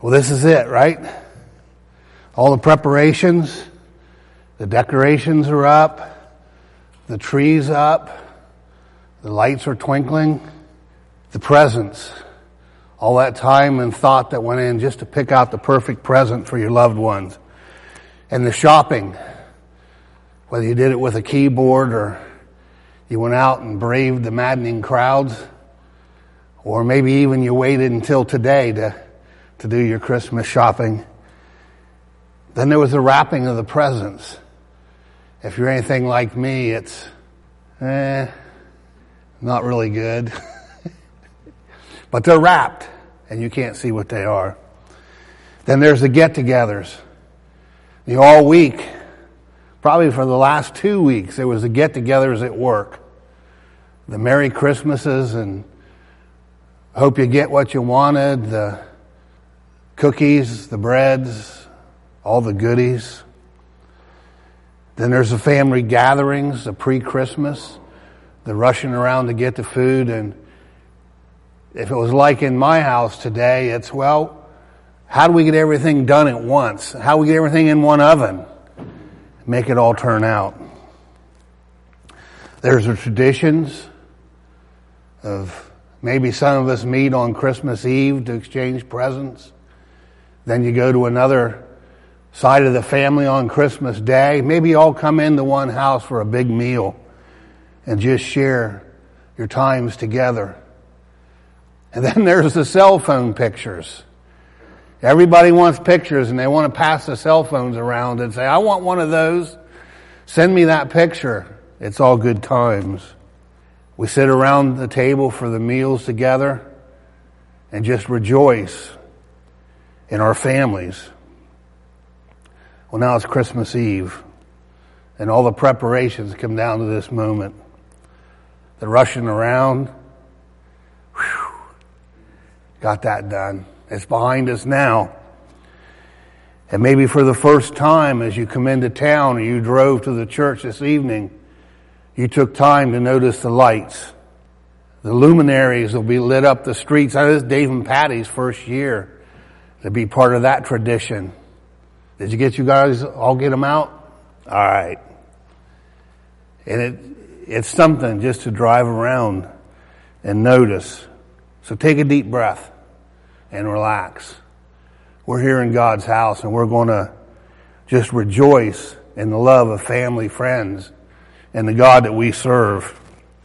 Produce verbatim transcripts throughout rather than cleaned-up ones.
Well, this is it, right? All the preparations, the decorations are up, the tree's up, the lights are twinkling, the presents, all that time and thought that went in just to pick out the perfect present for your loved ones. And the shopping, whether you did it with a keyboard or you went out and braved the maddening crowds, or maybe even you waited until today to, to do your Christmas shopping. Then there was the wrapping of the presents. If you're anything like me, it's eh, not really good. But they're wrapped, and you can't see what they are. Then there's the get-togethers. The all week, probably for the last two weeks, there was the get-togethers at work. The Merry Christmases and hope you get what you wanted, the cookies, the breads, all the goodies. Then there's the family gatherings, the pre-Christmas, the rushing around to get the food. And if it was like in my house today, it's, well, how do we get everything done at once? How do we get everything in one oven? Make it all turn out. There's the traditions of maybe some of us meet on Christmas Eve to exchange presents. Then you go to another side of the family on Christmas Day. Maybe you all come into one house for a big meal and just share your times together. And then there's the cell phone pictures. Everybody wants pictures and they want to pass the cell phones around and say, I want one of those. Send me that picture. It's all good times. We sit around the table for the meals together and just rejoice in our families. Well, now it's Christmas Eve, and all the preparations come down to this moment. The rushing around, whew, got that done. It's behind us now. And maybe for the first time as you come into town or you drove to the church this evening, you took time to notice the lights. The luminaries will be lit up the streets. I know this is Dave and Patty's first year to be part of that tradition. Did you get you guys all get them out? All right. And it it's something just to drive around and notice. So take a deep breath and relax. We're here in God's house and we're going to just rejoice in the love of family, friends, and the God that we serve.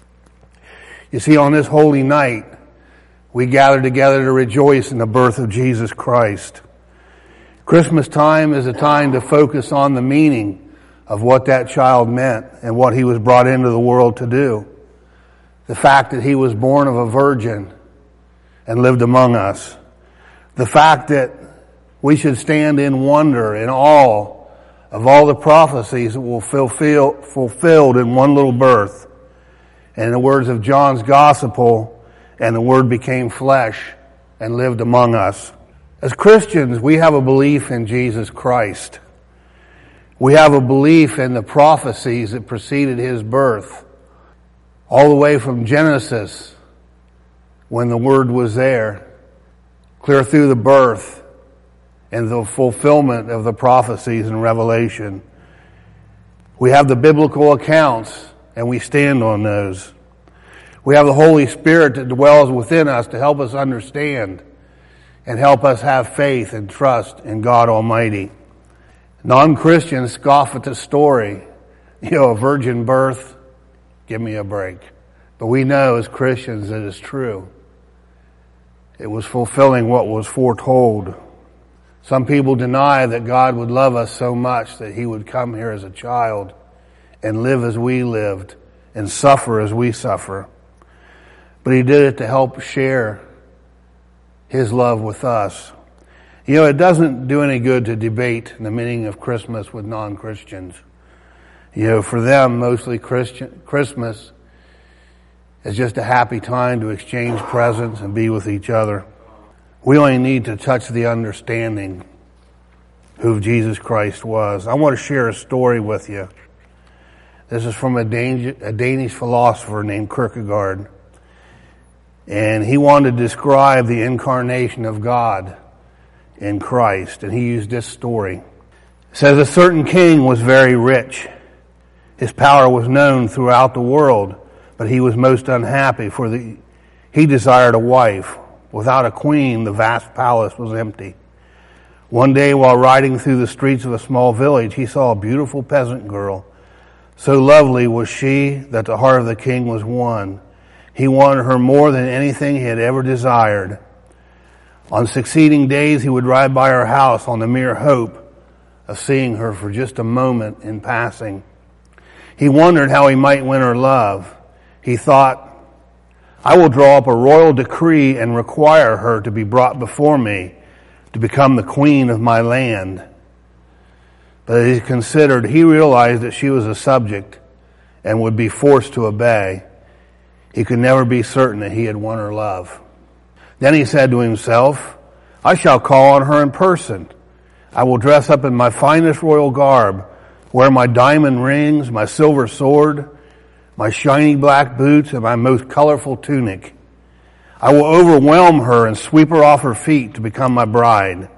You see, on this holy night, we gather together to rejoice in the birth of Jesus Christ. Christmas time is a time to focus on the meaning of what that child meant and what he was brought into the world to do. The fact that he was born of a virgin and lived among us. The fact that we should stand in wonder and awe of all the prophecies that will fulfill fulfilled in one little birth. And in the words of John's Gospel, and the Word became flesh and lived among us. As Christians, we have a belief in Jesus Christ. We have a belief in the prophecies that preceded his birth. All the way from Genesis, when the Word was there, clear through the birth and the fulfillment of the prophecies in Revelation. We have the biblical accounts, and we stand on those. We have the Holy Spirit that dwells within us to help us understand and help us have faith and trust in God Almighty. Non-Christians scoff at the story. You know, a virgin birth, give me a break. But we know as Christians that it's true. It was fulfilling what was foretold. Some people deny that God would love us so much that he would come here as a child and live as we lived and suffer as we suffer. But he did it to help share his love with us. You know, it doesn't do any good to debate the meaning of Christmas with non-Christians. You know, for them, mostly Christian, Christmas is just a happy time to exchange presents and be with each other. We only need to touch the understanding who Jesus Christ was. I want to share a story with you. This is from a Danish philosopher named Kierkegaard. And he wanted to describe the incarnation of God in Christ. And he used this story. It says, a certain king was very rich. His power was known throughout the world, but he was most unhappy, for the, he desired a wife. Without a queen, the vast palace was empty. One day, while riding through the streets of a small village, he saw a beautiful peasant girl. So lovely was she that the heart of the king was won. He wanted her more than anything he had ever desired. On succeeding days, he would ride by her house on the mere hope of seeing her for just a moment in passing. He wondered how he might win her love. He thought, I will draw up a royal decree and require her to be brought before me to become the queen of my land. But as he considered, he realized that she was a subject and would be forced to obey. He could never be certain that he had won her love. Then he said to himself, I shall call on her in person. I will dress up in my finest royal garb, wear my diamond rings, my silver sword, my shiny black boots, and my most colorful tunic. I will overwhelm her and sweep her off her feet to become my bride.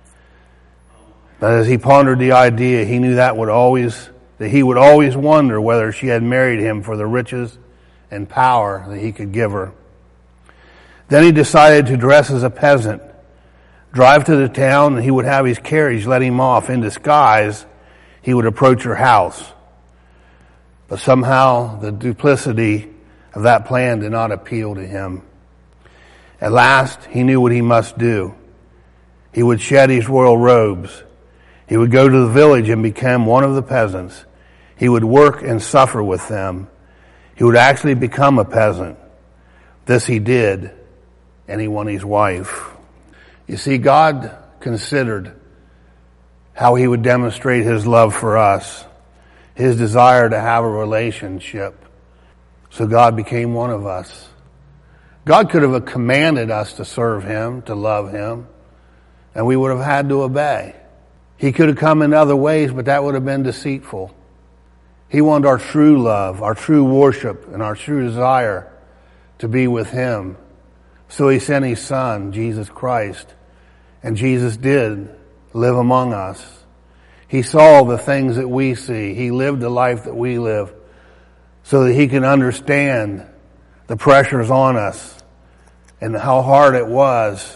But as he pondered the idea, he knew that would always, that he would always wonder whether she had married him for the riches and power that he could give her. Then he decided to dress as a peasant, drive to the town, and he would have his carriage let him off. In disguise, he would approach her house. But somehow the duplicity of that plan did not appeal to him. At last, he knew what he must do. He would shed his royal robes. He would go to the village and become one of the peasants. He would work and suffer with them. He would actually become a peasant. This he did, and he won his wife. You see, God considered how he would demonstrate his love for us, his desire to have a relationship. So God became one of us. God could have commanded us to serve him, to love him, and we would have had to obey. He could have come in other ways, but that would have been deceitful. He wanted our true love, our true worship, and our true desire to be with him. So he sent his son, Jesus Christ, and Jesus did live among us. He saw the things that we see. He lived the life that we live so that he can understand the pressures on us and how hard it was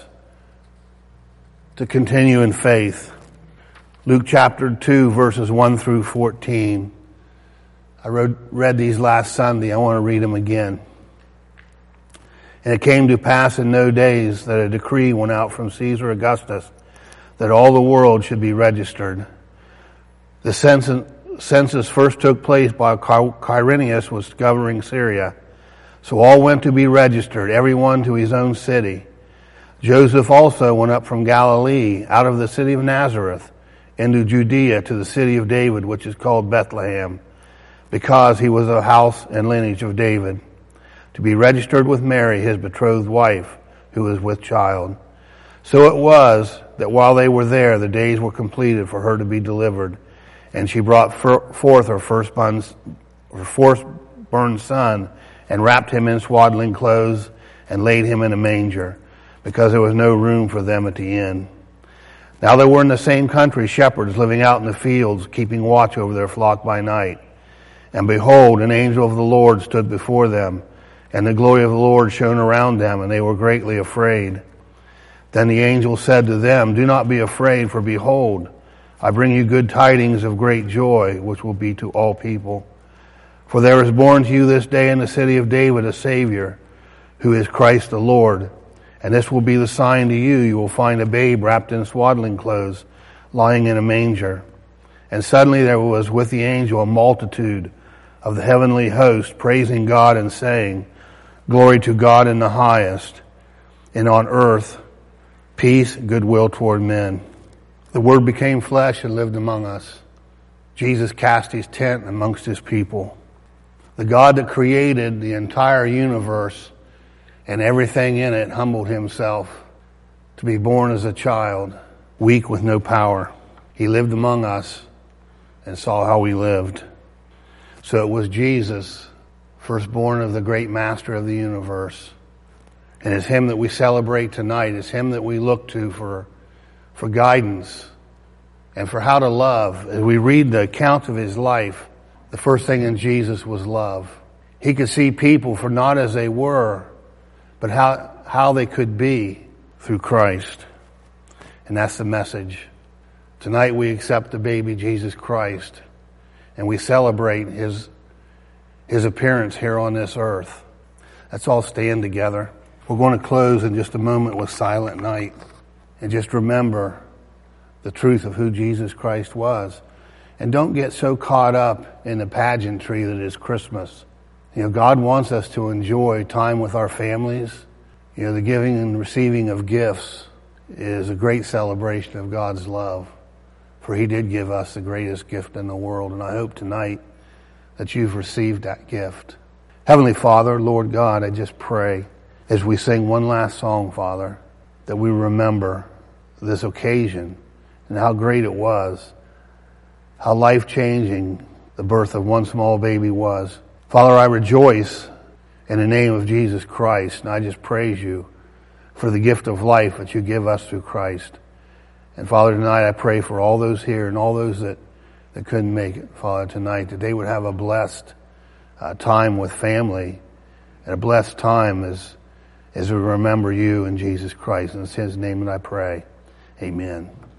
to continue in faith. Luke chapter two, verses one through fourteen. I read, read these last Sunday. I want to read them again. And it came to pass in no days that a decree went out from Caesar Augustus that all the world should be registered. The census first took place while Quirinius was governing Syria. So all went to be registered, everyone to his own city. Joseph also went up from Galilee, out of the city of Nazareth, into Judea to the city of David, which is called Bethlehem, because he was of house and lineage of David, to be registered with Mary, his betrothed wife, who was with child. So it was that while they were there, the days were completed for her to be delivered, and she brought forth her firstborn, her firstborn son, and wrapped him in swaddling clothes, and laid him in a manger, because there was no room for them at the inn. Now there were in the same country shepherds living out in the fields, keeping watch over their flock by night. And behold, an angel of the Lord stood before them, and the glory of the Lord shone around them, and they were greatly afraid. Then the angel said to them, Do not be afraid, for behold, I bring you good tidings of great joy, which will be to all people. For there is born to you this day in the city of David a Savior, who is Christ the Lord. And this will be the sign to you. You will find a babe wrapped in swaddling clothes, lying in a manger. And suddenly there was with the angel a multitude of the heavenly host, praising God and saying, Glory to God in the highest, and on earth peace, goodwill toward men. The Word became flesh and lived among us. Jesus cast his tent amongst his people. The God that created the entire universe and everything in it humbled himself to be born as a child, weak with no power. He lived among us and saw how we lived. So it was Jesus, firstborn of the great master of the universe. And it's him that we celebrate tonight. It's him that we look to for, for guidance, and for how to love. As we read the account of his life, the first thing in Jesus was love. He could see people for not as they were, but how, how they could be through Christ. And that's the message. Tonight we accept the baby Jesus Christ, and we celebrate his, his appearance here on this earth. Let's all stand together. We're going to close in just a moment with Silent Night. And just remember the truth of who Jesus Christ was. And don't get so caught up in the pageantry that is Christmas. You know, God wants us to enjoy time with our families. You know, the giving and receiving of gifts is a great celebration of God's love. For he did give us the greatest gift in the world. And I hope tonight that you've received that gift. Heavenly Father, Lord God, I just pray as we sing one last song, Father, that we remember this occasion and how great it was, how life-changing the birth of one small baby was. Father, I rejoice in the name of Jesus Christ, and I just praise you for the gift of life that you give us through Christ. And Father, tonight I pray for all those here and all those that, that couldn't make it, Father, tonight, that they would have a blessed uh, time with family and a blessed time as, as we remember you and Jesus Christ. And it's his name that I pray. Amen.